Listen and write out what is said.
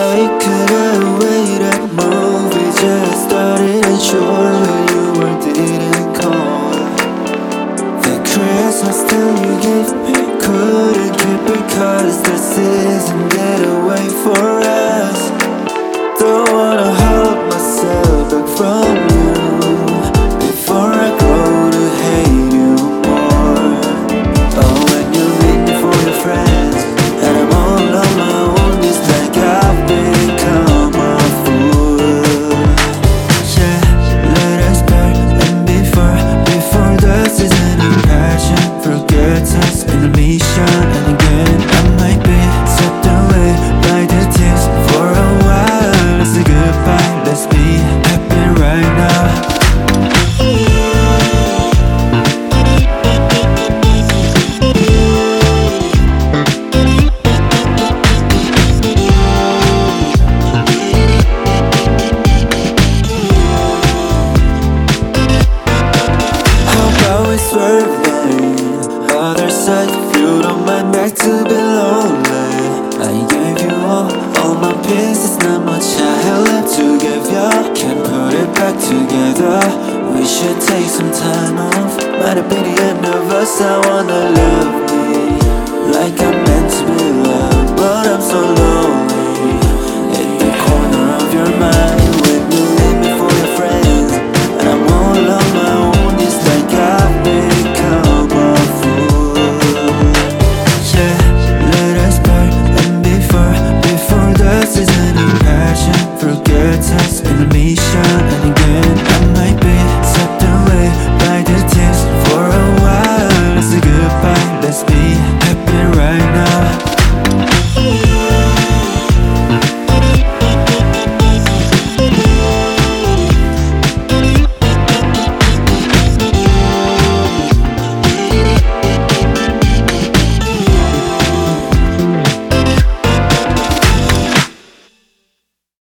I could've waited, movie just started and surely you didn't call. The Christmas time you gave me couldn't keep it, cause the season didn't wait for us. Don't wanna hold myself back from you before I grow to hate you more. Oh, when you meet me for your friends and I'm all on my own, it's like I've become a fool. Yeah, let us start and before the season of passion forgets us in the mission. And again, I might be swept away by the tears for a while. Let's say goodbye, let's be happy right now. Swerving, other side, if you don't mind, back to be lonely. I gave you all my pieces, not much I had left to give ya. Can't put it back together, we should take some time off. Might have been the end of us, I wanna love me like I'm meant to be.